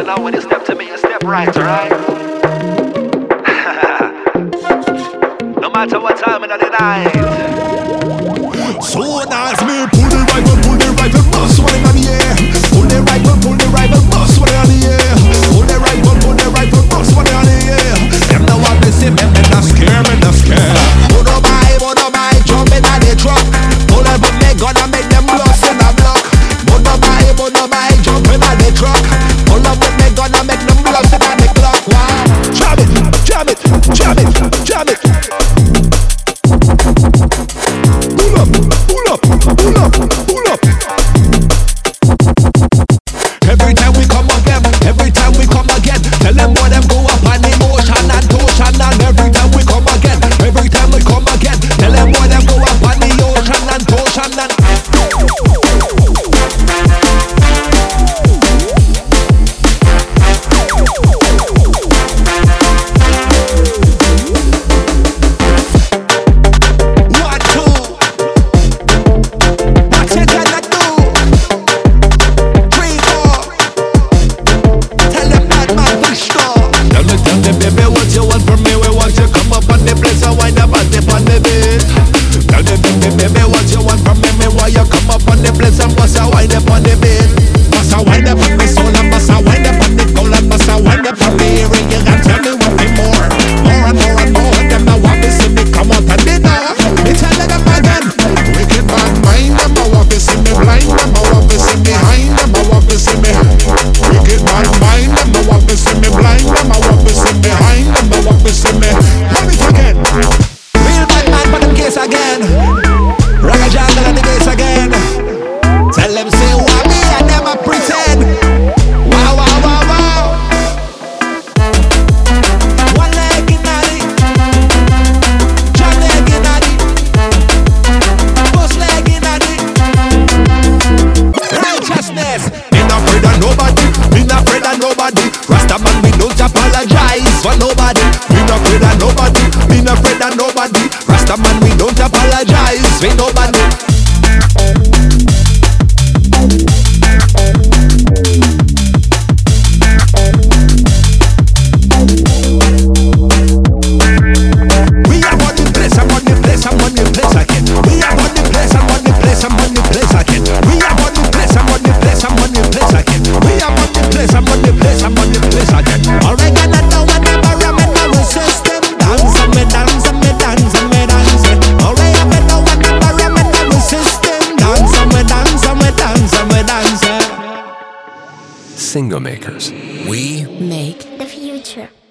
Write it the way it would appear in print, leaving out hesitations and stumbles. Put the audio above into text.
know when you step to me, you step right, alright? No matter what time in the night. Soon as me pull the rifle, bust one in the air. Pull the rifle, bust one in the air. Pull the rifle, bust one in the air. Them know what they say, them not scare, me not scare. Wanna buy, jump in the truck. Pull up on me, gonna make them bust in the block. Wanna buy, jump in the truck. Pull up on me, gonna make them bust in the clock. Wow, jam it. Pull up. Every time we come again, tell them what them go up on emotion and ocean. And every time we come again, tell them what them go up on the ocean and ocean. And Rastaman, we don't apologize for nobody. We not afraid of nobody. Rastaman, we don't apologize for nobody. We are on the place, I'm on the place again. We are on the place, I'm on the place again. We are on the place, I'm on the place again. We are on the place, I'm on the place again. Oregano now and never I'm in the system. Dance and me dance. Oregano now and never I'm in the system. Dance and me dance. Single makers. We make the future.